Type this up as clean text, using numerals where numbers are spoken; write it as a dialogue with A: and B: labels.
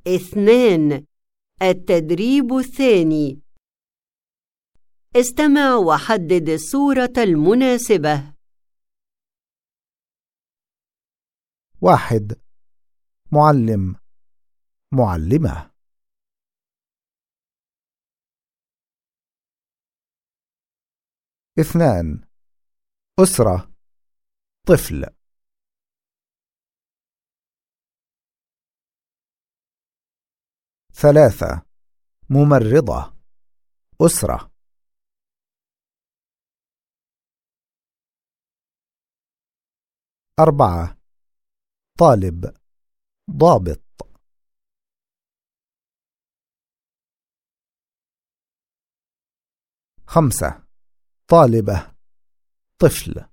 A: 2. التدريب الثاني. استمع وحدد الصورة المناسبة.
B: 1. معلم، معلمة. 2. أسرة، طفل. 3. ممرضة، أسرة. 4. طالب، ضابط. 5. طالبة، طفل.